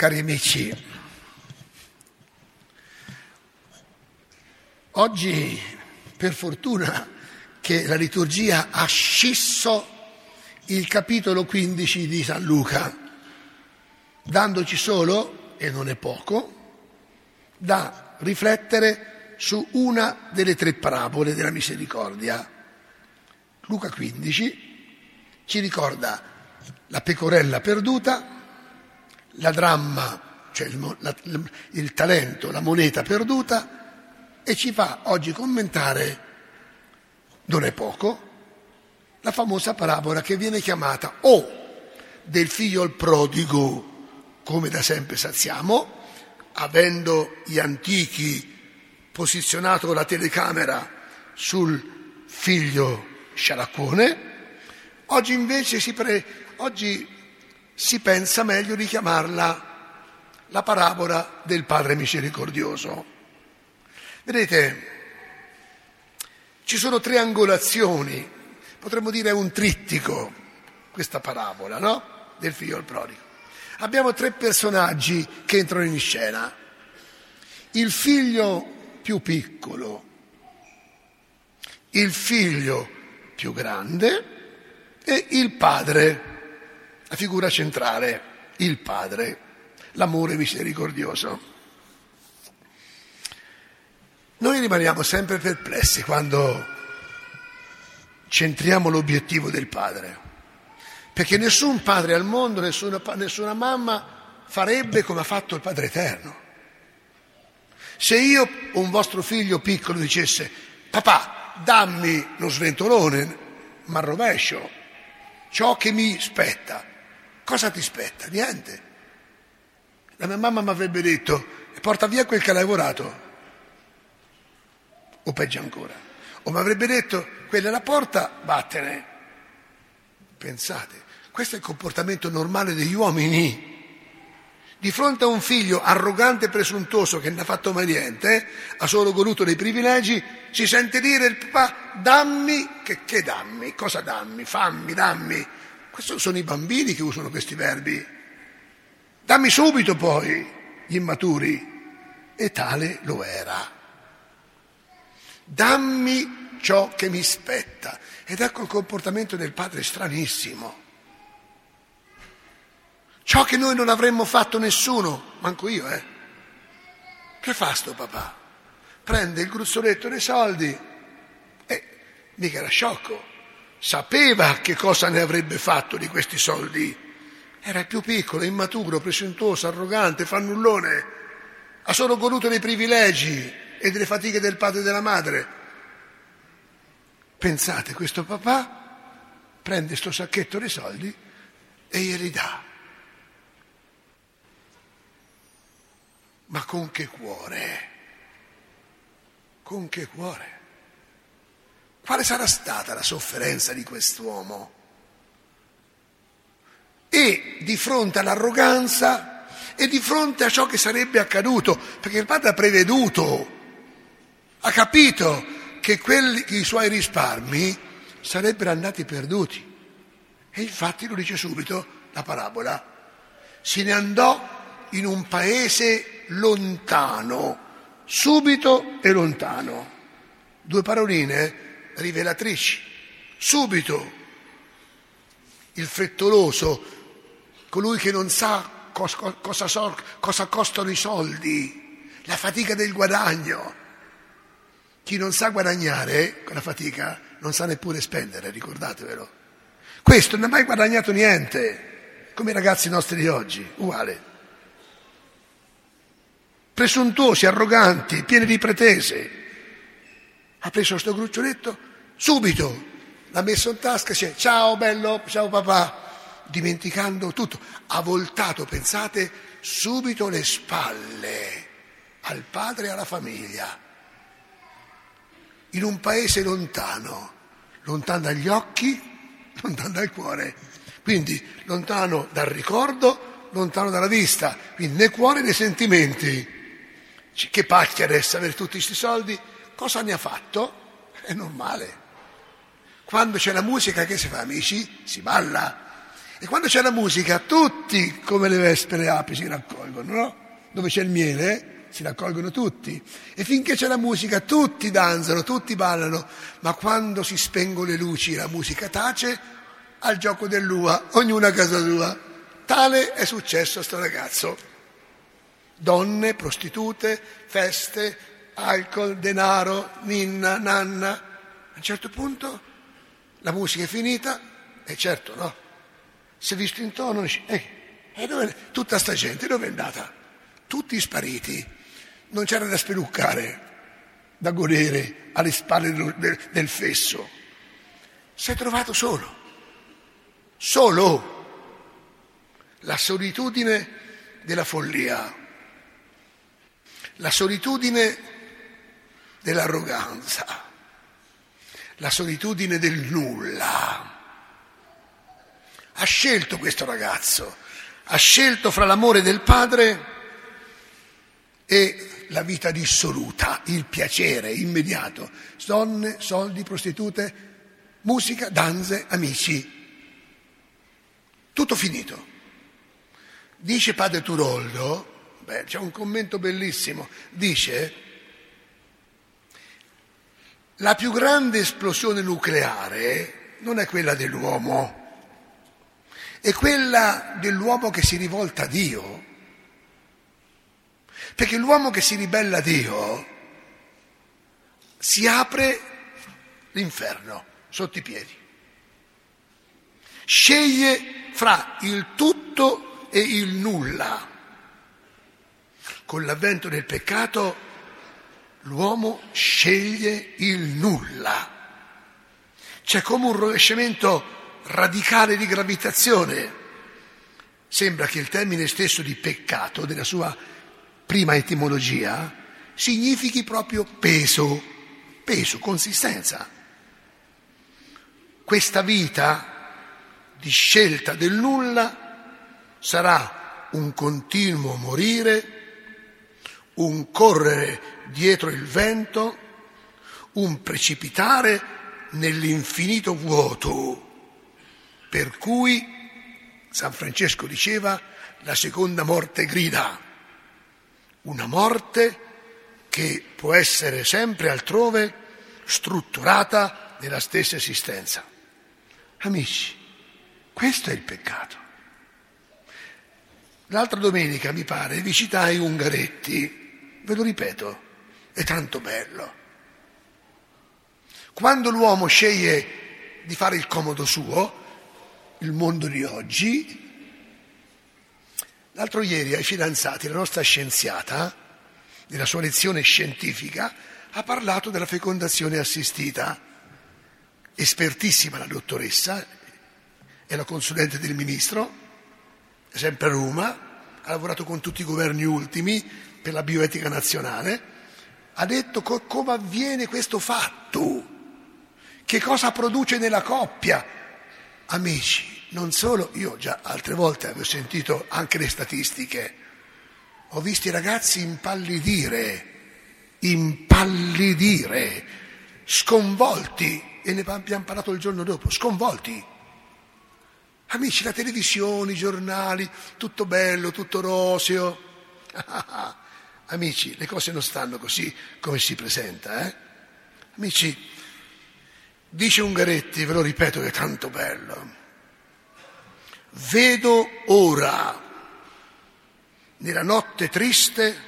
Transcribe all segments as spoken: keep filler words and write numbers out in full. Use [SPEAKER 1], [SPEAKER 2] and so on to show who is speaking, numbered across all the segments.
[SPEAKER 1] Cari amici, oggi per fortuna che la liturgia ha scisso il capitolo quindici di San Luca, dandoci solo, e non è poco, da riflettere su una delle tre parabole della misericordia. Luca quindici ci ricorda la pecorella perduta, la dramma, cioè il, la, il talento, la moneta perduta, e ci fa oggi commentare, non è poco, la famosa parabola che viene chiamata o del figlio il prodigo, come da sempre sappiamo, avendo gli antichi posizionato la telecamera sul figlio scialacquone, oggi invece si, pre, oggi si pensa meglio di chiamarla la parabola del Padre misericordioso. Vedete, ci sono tre angolazioni, potremmo dire un trittico, questa parabola, no? Del figlio il prodigo. Abbiamo tre personaggi che entrano in scena. Il figlio più piccolo, il figlio più grande e il padre, la figura centrale, il padre, l'amore misericordioso. Noi rimaniamo sempre perplessi quando centriamo l'obiettivo del padre, perché nessun padre al mondo, nessuna, nessuna mamma farebbe come ha fatto il Padre Eterno. Se io o un vostro figlio piccolo dicesse: papà, dammi lo sventolone, ma rovescio ciò che mi spetta, cosa ti spetta? Niente. La mia mamma mi avrebbe detto: porta via quel che l'hai lavorato, o peggio ancora, o mi avrebbe detto: quella è la porta, vattene. Pensate, questo è il comportamento normale degli uomini. Di fronte a un figlio arrogante e presuntuoso che non ha fatto mai niente, eh, ha solo goduto dei privilegi, si sente dire il papà: dammi, che, che dammi? Cosa dammi? Fammi, dammi. Questi sono i bambini che usano questi verbi. Dammi subito poi, gli immaturi. E tale lo era. Dammi ciò che mi spetta. Ed ecco il comportamento del padre stranissimo. Ciò che noi non avremmo fatto nessuno, manco io, eh. Che fa sto papà? Prende il gruzzoletto dei soldi e mica era sciocco. Sapeva che cosa ne avrebbe fatto di questi soldi. Era il più piccolo, immaturo, presuntuoso, arrogante, fannullone. Ha solo goduto dei privilegi e delle fatiche del padre e della madre. Pensate, questo papà prende sto sacchetto dei soldi e glieli dà. Ma con che cuore? Con che cuore? Quale sarà stata la sofferenza di quest'uomo? E di fronte all'arroganza e di fronte a ciò che sarebbe accaduto, perché il padre ha preveduto, ha capito che quelli, i suoi risparmi sarebbero andati perduti. E infatti lo dice subito la parabola. Se ne andò in un paese lontano, subito e lontano. Due paroline rivelatrici. Subito, il frettoloso, colui che non sa cosa, cosa, so, cosa costano i soldi, la fatica del guadagno. Chi non sa guadagnare con la fatica non sa neppure spendere, ricordatevelo. Questo non ha mai guadagnato niente, come i ragazzi nostri di oggi, uguale. Presuntuosi, arroganti, pieni di pretese. Ha preso questo gruccioletto, subito l'ha messo in tasca e dice: ciao bello, ciao papà, dimenticando tutto. Ha voltato, pensate, subito le spalle al padre e alla famiglia. In un paese lontano, lontano dagli occhi, lontano dal cuore. Quindi lontano dal ricordo, lontano dalla vista. Quindi né cuore né sentimenti. Che pacchia adesso avere tutti questi soldi? Cosa ne ha fatto? È normale. Quando c'è la musica, che si fa, amici? Si balla. E quando c'è la musica, tutti, come le vespere api, si raccolgono, no? Dove c'è il miele, si raccolgono tutti. E finché c'è la musica, tutti danzano, tutti ballano. Ma quando si spengono le luci e la musica tace, al gioco dell'ua, ognuno a casa sua. Tale è successo a sto ragazzo. Donne, prostitute, feste, alcol, denaro, ninna, nanna. A un certo punto la musica è finita e certo, no? Si è visto intorno e dice, eh, e dove, tutta sta gente dove è andata? Tutti spariti, non c'era da speluccare, da godere alle spalle del, del, del fesso. Si è trovato solo, solo, la solitudine della follia, la solitudine dell'arroganza, la solitudine del nulla. Ha scelto questo ragazzo, ha scelto fra l'amore del padre e la vita dissoluta, il piacere immediato, donne, soldi, prostitute, musica, danze, amici. Tutto finito. Dice padre Turoldo, beh, c'è un commento bellissimo, dice: la più grande esplosione nucleare non è quella dell'uomo, è quella dell'uomo che si rivolta a Dio. Perché l'uomo che si ribella a Dio si apre l'inferno sotto i piedi. Sceglie fra il tutto e il nulla. Con l'avvento del peccato l'uomo sceglie il nulla. C'è come un rovesciamento radicale di gravitazione. Sembra che il termine stesso di peccato, della sua prima etimologia, significhi proprio peso, peso, consistenza. Questa vita di scelta del nulla sarà un continuo morire, un correre dietro il vento, un precipitare nell'infinito vuoto. Per cui San Francesco diceva: la seconda morte grida, una morte che può essere sempre altrove, strutturata nella stessa esistenza. Amici, questo è il peccato. L'altra domenica, mi pare, vi citai Ungaretti, ve lo ripeto, è tanto bello. Quando l'uomo sceglie di fare il comodo suo, il mondo di oggi. L'altro ieri ai fidanzati la nostra scienziata, nella sua lezione scientifica, ha parlato della fecondazione assistita. Espertissima la dottoressa, è la consulente del ministro, è sempre a Roma, ha lavorato con tutti i governi ultimi per la bioetica nazionale, ha detto co- come avviene questo fatto, che cosa produce nella coppia. Amici, non solo, io già altre volte avevo sentito anche le statistiche, ho visto i ragazzi impallidire, impallidire, sconvolti, e ne abbiamo parlato il giorno dopo, sconvolti. Amici, la televisione, i giornali, tutto bello, tutto roseo. Amici, le cose non stanno così come si presenta, eh? Amici, dice Ungaretti, ve lo ripeto che è tanto bello: vedo ora, nella notte triste,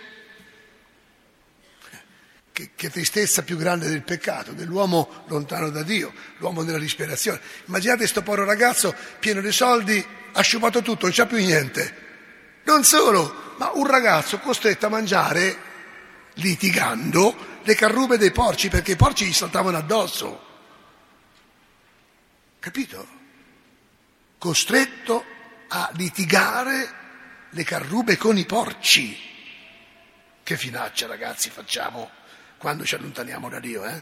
[SPEAKER 1] che, che tristezza più grande del peccato, dell'uomo lontano da Dio, l'uomo nella disperazione. Immaginate sto povero ragazzo pieno di soldi, ha sciupato tutto, non c'ha più niente. Non solo, ma un ragazzo costretto a mangiare, litigando, le carrube dei porci, perché i porci gli saltavano addosso. Capito? Costretto a litigare le carrube con i porci. Che finaccia, ragazzi, facciamo quando ci allontaniamo da Dio, eh?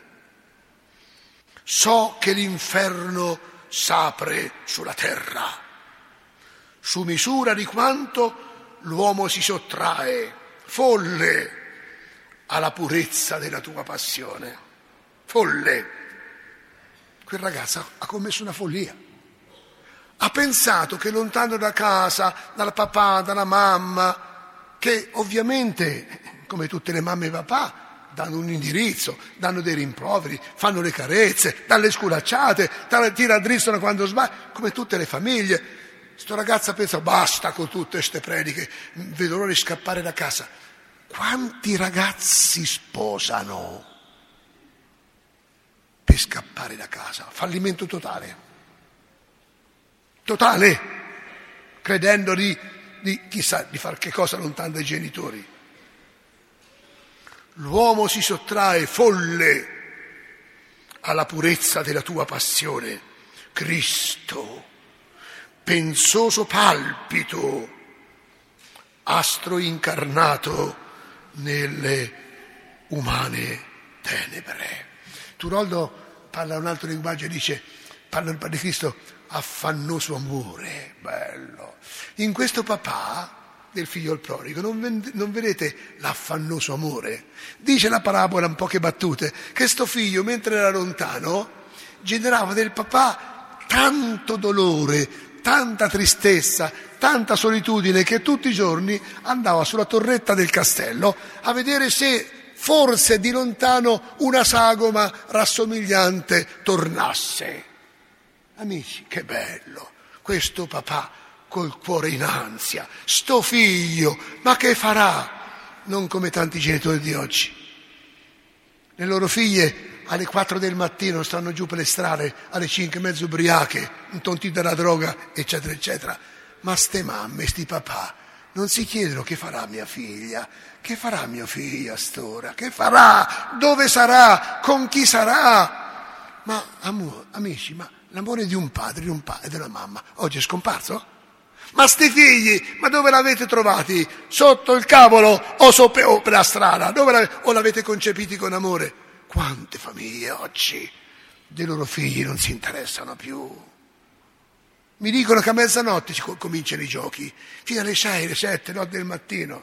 [SPEAKER 1] So che l'inferno s'apre sulla terra, su misura di quanto l'uomo si sottrae, folle, alla purezza della tua passione. Folle. Quel ragazzo ha commesso una follia, Ha pensato che lontano da casa, dal papà, dalla mamma, che ovviamente, come tutte le mamme e papà, danno un indirizzo, danno dei rimproveri, fanno le carezze, danno le sculacciate, ti raddrizzano quando sbagli, come tutte le famiglie. Sto ragazza pensa, basta con tutte queste prediche, vedo l'ora di scappare da casa. Quanti ragazzi sposano per scappare da casa? Fallimento totale. Totale, credendo di, di chissà di far che cosa lontano dai genitori. L'uomo si sottrae folle alla purezza della tua passione. Cristo, pensoso palpito, astro incarnato nelle umane tenebre. Turoldo parla un altro linguaggio e dice, parla il Padre Cristo, affannoso amore, bello. In questo papà del figlio il prodigo non, non vedete l'affannoso amore? Dice la parabola, in poche battute, che sto figlio mentre era lontano generava del papà tanto dolore, tanta tristezza, tanta solitudine, che tutti i giorni andava sulla torretta del castello a vedere se forse di lontano una sagoma rassomigliante tornasse. Amici, che bello, questo papà col cuore in ansia, sto figlio, ma che farà? Non come tanti genitori di oggi. Le loro figlie alle quattro del mattino stanno giù per le strade, alle cinque mezzo ubriache, intontite dalla droga, eccetera, eccetera. Ma ste mamme, sti papà, non si chiedono che farà mia figlia, che farà mio figlio a st'ora, che farà, dove sarà, con chi sarà. Ma amore, amici, ma l'amore di un padre, di un padre e di una mamma oggi è scomparso? Ma sti figli, ma dove l'avete trovati? Sotto il cavolo o, sopra, o per la strada? Dove l'avete, o l'avete concepiti con amore? Quante famiglie oggi dei loro figli non si interessano più? Mi dicono che a mezzanotte cominciano i giochi, fino alle sei, alle sette, notte del mattino.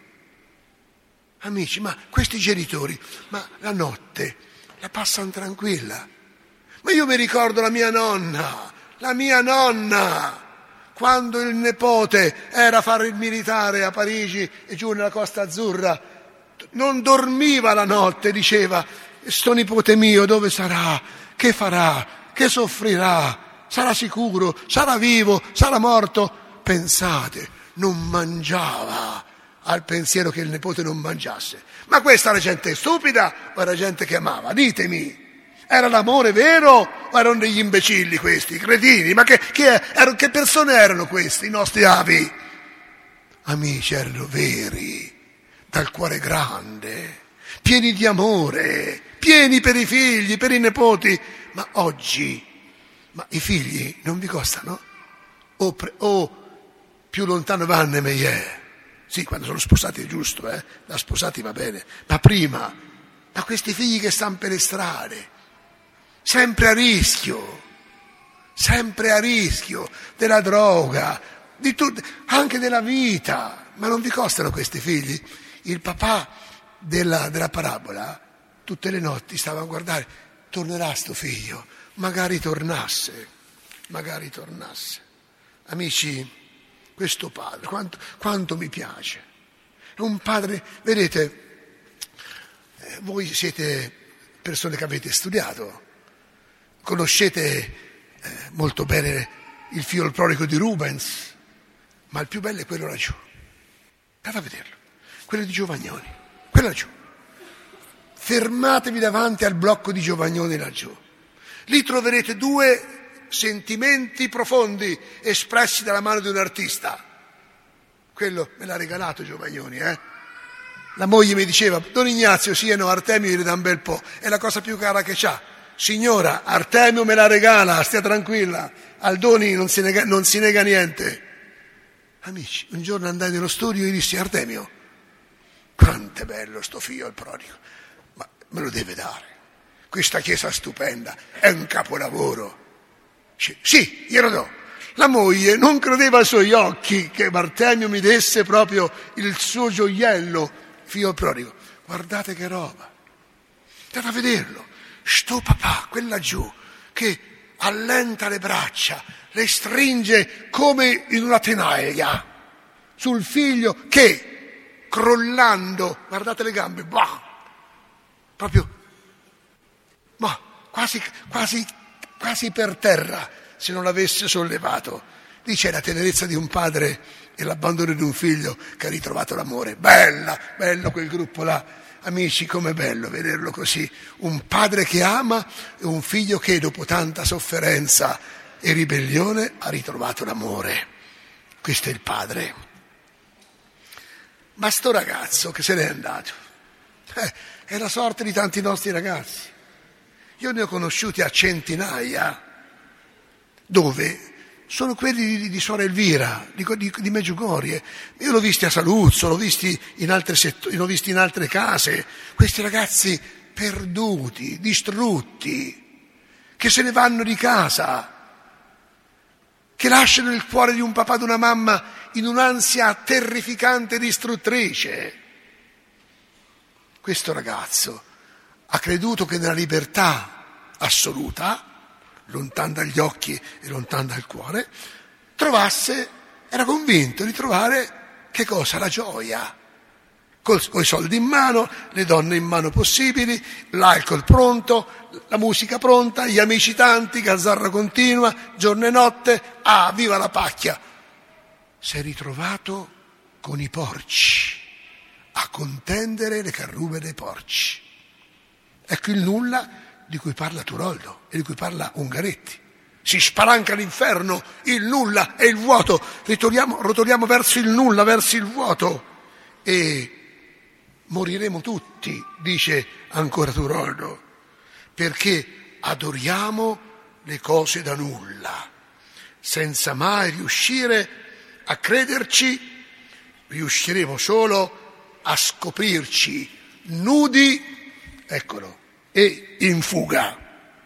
[SPEAKER 1] Amici, ma questi genitori, ma la notte la passano tranquilla. Ma io mi ricordo la mia nonna, la mia nonna, quando il nipote era a fare il militare a Parigi e giù nella Costa Azzurra, non dormiva la notte, diceva, sto nipote mio dove sarà, che farà, che soffrirà, sarà sicuro, sarà vivo, sarà morto. Pensate, non mangiava al pensiero che il nipote non mangiasse. Ma questa era gente stupida o era gente che amava? Ditemi. Era l'amore vero o erano degli imbecilli questi, cretini? Ma che, che, erano, che persone erano questi, i nostri avi? Amici, erano veri, dal cuore grande, pieni di amore, pieni per i figli, per i nipoti. Ma oggi, ma i figli non vi costano? O, pre, o più lontano vanno e meglio è. Sì, quando sono sposati è giusto, eh? Da sposati va bene. Ma prima, ma questi figli che stanno per le strade, sempre a rischio, sempre a rischio della droga, di tut- anche della vita. Ma non vi costano questi figli? Il papà della, della parabola tutte le notti stava a guardare, tornerà sto figlio, magari tornasse, magari tornasse. Amici, questo padre, quanto, quanto mi piace. È un padre, vedete, eh, voi siete persone che avete studiato, conoscete eh, molto bene il figlio prodigo di Rubens, ma il più bello è quello laggiù. Andate a vederlo, quello di Giovagnoni, quello laggiù. Fermatevi davanti al blocco di Giovagnoni laggiù. Lì troverete due sentimenti profondi espressi dalla mano di un artista. Quello me l'ha regalato Giovagnoni, eh? La moglie mi diceva, Don Ignazio, sì e no, Artemio gli dà un bel po', è la cosa più cara che c'ha. Signora, Artemio me la regala, stia tranquilla, Aldoni non si nega, non si nega niente. Amici, un giorno andai nello studio e dissi, Artemio, quanto è bello sto figlio il prodigo, ma me lo deve dare, questa chiesa stupenda, è un capolavoro. Sì, glielo do. La moglie non credeva ai suoi occhi che Artemio mi desse proprio il suo gioiello, figlio il prodigo. Guardate che roba, andate a vederlo. Sto papà, quella giù, che allenta le braccia, le stringe come in una tenaia sul figlio che, crollando, guardate le gambe, bah, proprio, ma quasi, quasi, quasi per terra, se non l'avesse sollevato. Dice la tenerezza di un padre e l'abbandono di un figlio che ha ritrovato l'amore. Bella, bello quel gruppo là. Amici, com'è bello vederlo così. Un padre che ama e un figlio che dopo tanta sofferenza e ribellione ha ritrovato l'amore. Questo è il padre. Ma sto ragazzo che se n'è andato, eh, è la sorte di tanti nostri ragazzi. Io ne ho conosciuti a centinaia, dove sono quelli di, di Suor Elvira, di, di, di Meggiugorie. Io l'ho visti a Saluzzo, l'ho visti in altre settori, l'ho visti in altre case. Questi ragazzi perduti, distrutti, che se ne vanno di casa, che lasciano il cuore di un papà e di una mamma in un'ansia terrificante e distruttrice. Questo ragazzo ha creduto che nella libertà assoluta, lontano dagli occhi e lontano dal cuore, trovasse, era convinto di trovare che cosa? La gioia. Con i soldi in mano, le donne in mano possibili, l'alcol pronto, la musica pronta, gli amici tanti, gazzarra continua, giorno e notte, ah, viva la pacchia. Si è ritrovato con i porci, a contendere le carrube dei porci. Ecco il nulla di cui parla Turoldo e di cui parla Ungaretti. Si spalanca l'inferno, il nulla e il vuoto, ritorniamo, rotoliamo verso il nulla, verso il vuoto e moriremo tutti, dice ancora Turoldo, perché adoriamo le cose da nulla, senza mai riuscire a crederci, riusciremo solo a scoprirci nudi, eccolo, e in fuga.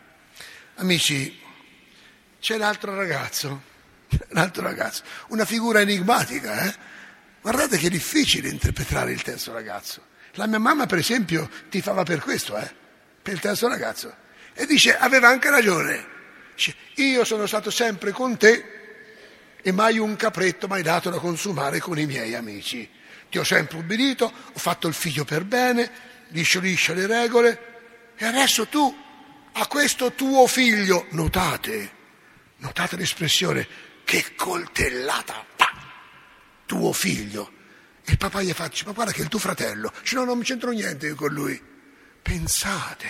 [SPEAKER 1] Amici, c'è l'altro ragazzo, l'altro ragazzo, una figura enigmatica, eh? Guardate che è difficile interpretare il terzo ragazzo. La mia mamma, per esempio, tifava per questo, eh? Per il terzo ragazzo. E dice, aveva anche ragione. Dice, io sono stato sempre con te e mai un capretto mai dato da consumare con i miei amici. Ti ho sempre ubbidito, ho fatto il figlio per bene, liscio liscio le regole, e adesso tu, a questo tuo figlio, notate, notate l'espressione, che coltellata, pa, tuo figlio. E il papà gli fa, ma guarda che è il tuo fratello. Dice, no, non mi c'entro niente io con lui. Pensate,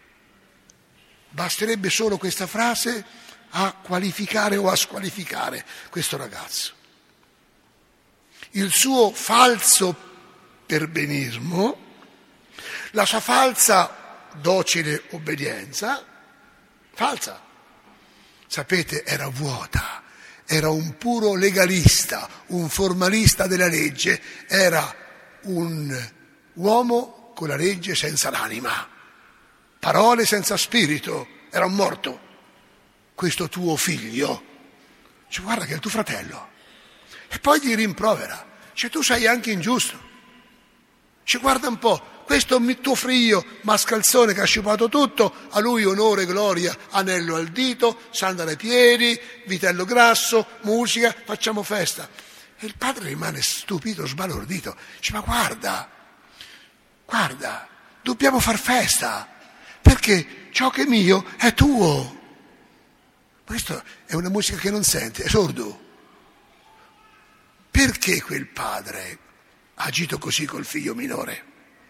[SPEAKER 1] basterebbe solo questa frase a qualificare o a squalificare questo ragazzo. Il suo falso perbenismo, la sua falsa docile obbedienza, falsa, sapete, era vuota. Era un puro legalista, un formalista della legge, era un uomo con la legge senza l'anima, parole senza spirito, era un morto. Questo tuo figlio, cioè, guarda che è il tuo fratello, e poi gli rimprovera, cioè, tu sei anche ingiusto, cioè, guarda un po', questo tuo figlio mascalzone che ha sciupato tutto, a lui onore, gloria, anello al dito, sandalo ai piedi, vitello grasso, musica, facciamo festa. E il padre rimane stupito, sbalordito. Dice, ma guarda, guarda, dobbiamo far festa, perché ciò che è mio è tuo. Questa è una musica che non sente, è sordo. Perché quel padre ha agito così col figlio minore?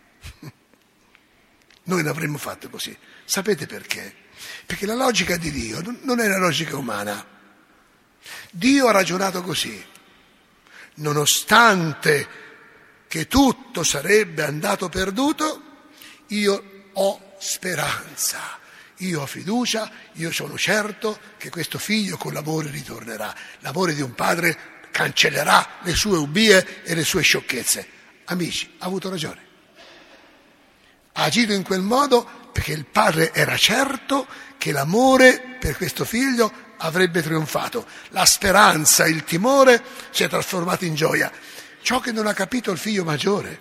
[SPEAKER 1] Noi l'avremmo fatto così. Sapete perché? Perché la logica di Dio non è la logica umana. Dio ha ragionato così. Nonostante che tutto sarebbe andato perduto, io ho speranza, io ho fiducia, io sono certo che questo figlio con l'amore ritornerà. L'amore di un padre cancellerà le sue ubbie e le sue sciocchezze. Amici, ha avuto ragione. Ha agito in quel modo perché il padre era certo che l'amore per questo figlio avrebbe trionfato. La speranza, il timore si è trasformato in gioia. Ciò che non ha capito il figlio maggiore.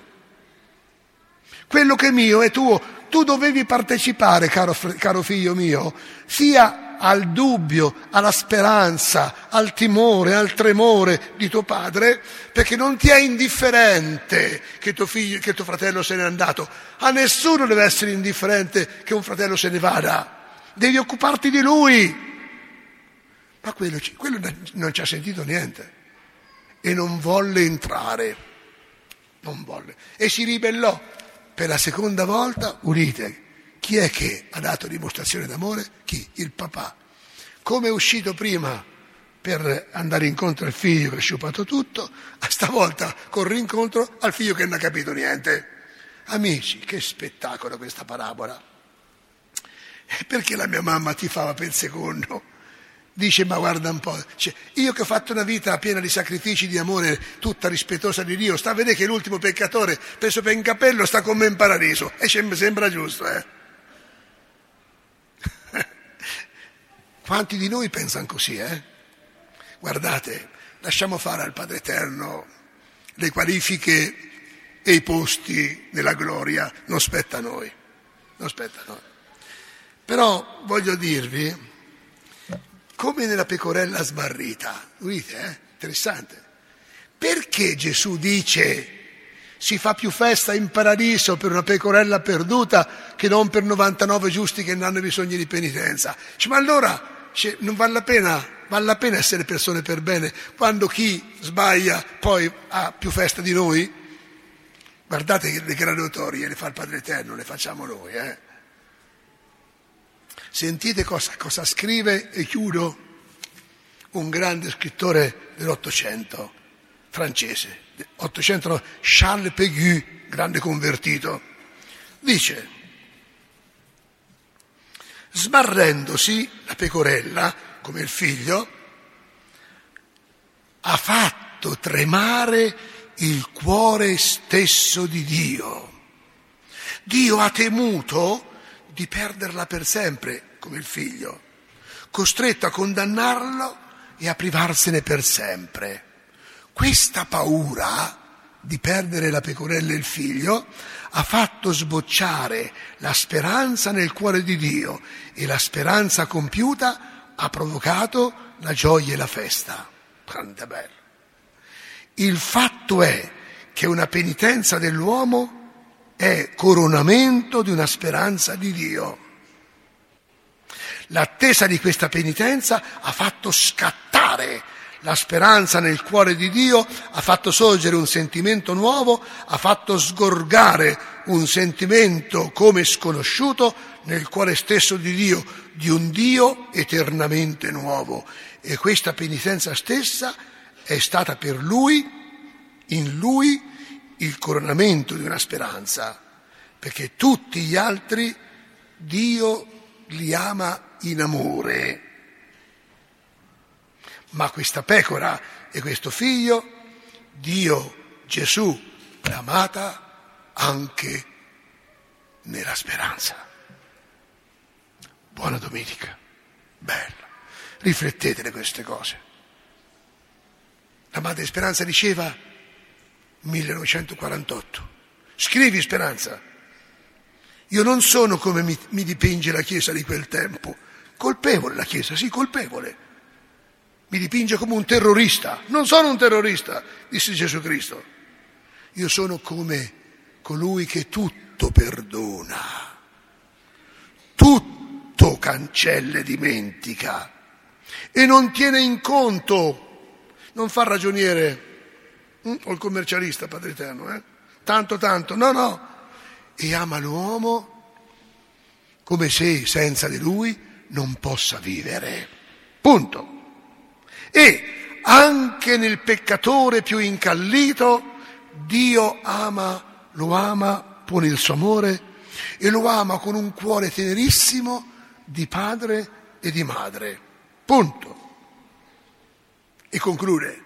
[SPEAKER 1] Quello che è mio è tuo. Tu dovevi partecipare, caro, caro figlio mio, sia al dubbio, alla speranza, al timore, al tremore di tuo padre, perché non ti è indifferente che tuo figlio, che tuo fratello se n'è andato. A nessuno deve essere indifferente che un fratello se ne vada. Devi occuparti di lui. Ma quello, quello non ci ha sentito niente e non volle entrare, non volle. E si ribellò per la seconda volta. Udite, chi è che ha dato dimostrazione d'amore? Chi? Il papà. Come è uscito prima per andare incontro al figlio che ha sciupato tutto, a stavolta corre incontro al figlio che non ha capito niente. Amici, che spettacolo questa parabola. Perché la mia mamma tifava per il secondo? Dice, ma guarda un po', cioè, io che ho fatto una vita piena di sacrifici, di amore, tutta rispettosa di Dio, sta a vedere che l'ultimo peccatore preso per in capello sta con me in paradiso. E mi sembra giusto, eh? Quanti di noi pensano così, eh? Guardate, lasciamo fare al Padre Eterno le qualifiche e i posti nella gloria, non spetta a noi, non spetta a noi. Però voglio dirvi, come nella pecorella smarrita, udite, eh? Interessante. Perché Gesù dice si fa più festa in paradiso per una pecorella perduta che non per novantanove giusti che non hanno bisogno di penitenza? Cioè, ma allora cioè, non vale la pena, vale la pena essere persone per bene quando chi sbaglia poi ha più festa di noi? Guardate che le graduatorie le fa il Padre Eterno, le facciamo noi, eh? Sentite cosa, cosa scrive, e chiudo, un grande scrittore dell'Ottocento, francese, ottocento, Charles Péguy, grande convertito. Dice, smarrendosi la pecorella, come il figlio, ha fatto tremare il cuore stesso di Dio. Dio ha temuto di perderla per sempre, come il figlio, costretto a condannarlo e a privarsene per sempre. Questa paura di perdere la pecorella e il figlio ha fatto sbocciare la speranza nel cuore di Dio, e la speranza compiuta ha provocato la gioia e la festa. Quanto bello! Il fatto è che una penitenza dell'uomo è coronamento di una speranza di Dio. L'attesa di questa penitenza ha fatto scattare la speranza nel cuore di Dio, ha fatto sorgere un sentimento nuovo, ha fatto sgorgare un sentimento come sconosciuto nel cuore stesso di Dio, di un Dio eternamente nuovo. E questa penitenza stessa è stata per Lui, in Lui, il coronamento di una speranza, perché tutti gli altri Dio li ama in amore, ma questa pecora e questo figlio Dio, Gesù, l'ha amata anche nella speranza. Buona domenica, bella, riflettetele queste cose. La Madre Speranza diceva millenovecentoquarantotto, scrivi Speranza, io non sono come mi, mi dipinge la Chiesa di quel tempo, colpevole la Chiesa, sì, colpevole, mi dipinge come un terrorista, non sono un terrorista, disse Gesù Cristo, io sono come colui che tutto perdona, tutto cancella e dimentica e non tiene in conto, non fa ragioniere o il commercialista, Padre Eterno, eh? tanto tanto, no no, e ama l'uomo come se senza di lui non possa vivere, punto. E anche nel peccatore più incallito Dio ama, lo ama, pone il suo amore e lo ama con un cuore tenerissimo di padre e di madre, punto. E conclude,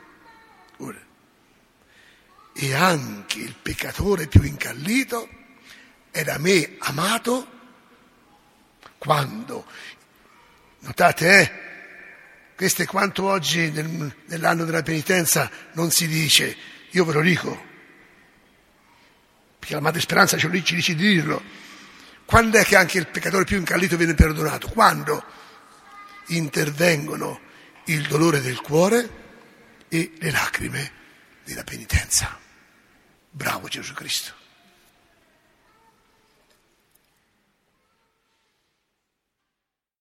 [SPEAKER 1] e anche il peccatore più incallito è da me amato quando, notate, eh, questo è quanto oggi nel, nell'anno della penitenza non si dice, io ve lo dico, perché la Madre Speranza ci dice di dirlo. Quando è che anche il peccatore più incallito viene perdonato? Quando? intervengono il dolore del cuore e le lacrime della penitenza. Bravo Gesù Cristo.